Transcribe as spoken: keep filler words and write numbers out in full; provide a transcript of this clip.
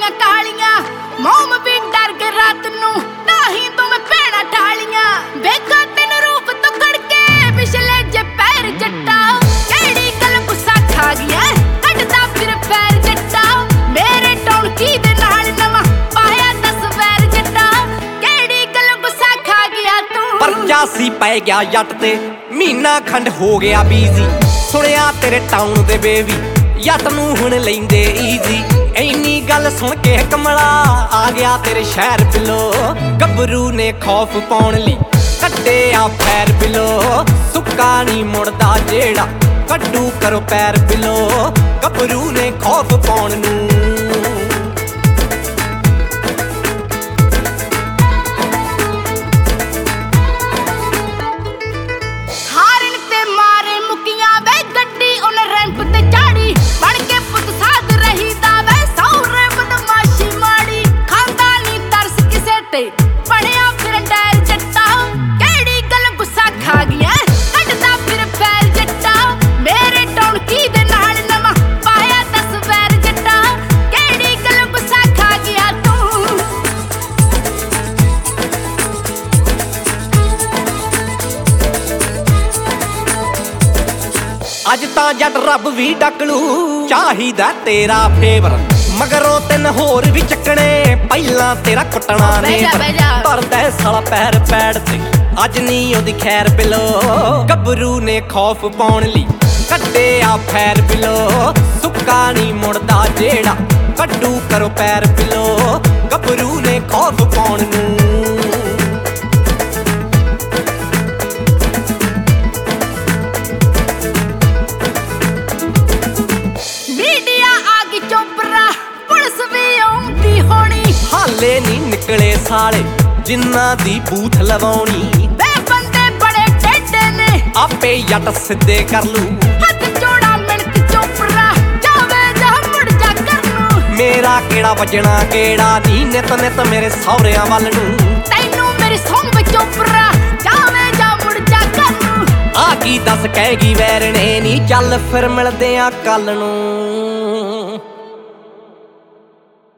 ਦੀਆਂ ਕਾਲੀਆਂ ਮੋਮ ਵੀ ਡਰ ਕੇ ਰਾਤ ਨੂੰ ਤਾਹੀਂ ਤੋਂ ਮੈਂ ਭੈਣਾ ਢਾਲੀਆਂ ਵੇਖਾਂ ਤੈਨੂੰ ਰੂਪ ਤੋਂ ਖੜਕੇ ਪਿਛਲੇ ਜੇ ਪੈਰ ਜੱਟਾ ਕਿਹੜੀ ਗੱਲ ਗੁੱਸਾ ਖਾ ਗਿਆ ਕੱਢਦਾ ਫਿਰ ਪੈਰ ਜੱਟਾ ਮੇਰੇ ਟੌਣਕੀ ਦੇ ਨਾਲ ਨਵਾਂ ਪਾਇਆ ਦਸ ਵੈਰ ਜੱਟਾ ਕਿਹੜੀ ਗੱਲ ਗੁੱਸਾ ਖਾ ਗਿਆ ਤੂੰ ਪਰਚਾਸੀ ਪੈ ਗਿਆ ਜੱਟ ਤੇ ਮਹੀਨਾ ਖੰਡ ਹੋ ਗਿਆ ਬੀਜ਼ੀ ਸੁਣਿਆ ਤੇਰੇ ਟਾਊਨ ਦੇ ਬੇਬੀ ਜੱਟ ਨੂੰ ਹੁਣ ਲੈਂਦੇ ਈਜ਼ੀ ਇੰਨੀ ਗੱਲ ਸੁਣ ਕੇ ਕਮਲਾ ਆ ਗਿਆ ਤੇਰੇ ਸ਼ਹਿਰ ਬਿਲੋ ਗੱਭਰੂ ਨੇ ਖੌਫ ਪਾਉਣ ਲਈ ਕੱਢਿਆ ਪੈਰ ਬਿਲੋ ਸੁੱਕਾ ਨਹੀਂ ਮੁੜਦਾ ਜਿਹੜਾ ਕੱਢੂ ਕਰੋ ਪੈਰ ਬਿਲੋ ਗੱਭਰੂ ਨੇ ਖੌਫ ਪਾਉਣ ਨੂੰ ਪੜਿਆ ਫਿਰ ਡੈਰ ਜੱਟਾ ਕਿਹੜੀ ਗੱਲ ਗੁੱਸਾ ਖਾ ਗਿਆ ਕੱਢਦਾ ਫਿਰ ਪੈਰ ਜੱਟਾ ਮੇਰੇ ਟੌਣਕੀ ਦੇ ਨਾਲ ਨਵਾਂ ਪਾਇਆ ਦਸ ਵੈਰ ਜੱਟਾ ਕਿਹੜੀ ਗੱਲ ਗੁੱਸਾ ਖਾ ਗਿਆ ਤੂੰ ਅੱਜ ਤਾਂ ਜੱਟ ਰੱਬ ਵੀ ਡੱਕ ਲੂ ਚਾਹੀਦਾ ਤੇਰਾ ਫੇਵਰ ਮਗਰੋਂ ਤਿੰਨ ਹੋਰ ਵੀ ਚੱਕਣੇ ਪਹਿਲਾਂ ਤੇਰਾ ਕੁੱਟਣਾ ਨੇ ਧਰਦਾ ਸਾਲਾ ਪੈਰ ਪੈੜ ਤੇ ਅੱਜ ਨਹੀਂ ਉਹਦੀ ਖੈਰ ਬਿਲੋ ਗੱਭਰੂ ਨੇ ਖੌਫ ਪਾਉਣ ਲਈ ਕੱਢਿਆ ਫੈਰ ਬਿਲੋ ਸੁੱਕਾ ਨਹੀਂ ਮੁੜਦਾ ਜਿਹੜਾ ਕੱਢੂ ਕਰੋ ਪੈਰ ਬਿਲੋ ਗੱਭਰੂ ਨੇ ਖੌਫ ਪਾਉਣ ਨੂੰ ਹਾਲੇ ਨਹੀਂ ਨਿਕਲੇ ਸਾਲੇ ਜਿਨ੍ਹਾਂ ਦੀ ਬੂਥ ਲਵਾਉਣੀ ਵੇ ਬੰਦੇ ਬੜੇ ਟੇਢੇ ਨੇ ਆਪੇ ਜੱਟ ਸਿੱਧੇ ਕਰ ਲੂ ਹੱਥ ਜੋੜਾ ਮਿੰਟ ਚੋਪਰਾ ਜਾਵੇ ਜਾ ਮੁੜ ਜਾ ਕਰ ਨੂੰ ਮੇਰਾ ਕਿਹੜਾ ਵੱਜਣਾ ਕਿਹੜਾ ਨੀ ਨਿਤ ਨਿਤ ਮੇਰੇ ਸਹੁਰਿਆਂ ਵੱਲ ਨੂੰ ਤੈਨੂੰ ਮੇਰੀ ਸੌਂਗ ਵਿੱਚ ਚੋਪਰਾ ਜਾਵੇ ਜਾ ਮੁੜ ਜਾ ਕਰ ਨੂੰ ਆ ਕੀ ਦੱਸ ਕਹਿਗੀ ਵੈਰਣੇ ਨੀ ਚੱਲ ਫਿਰ ਮਿਲਦੇ ਆ ਕੱਲ ਨੂੰ।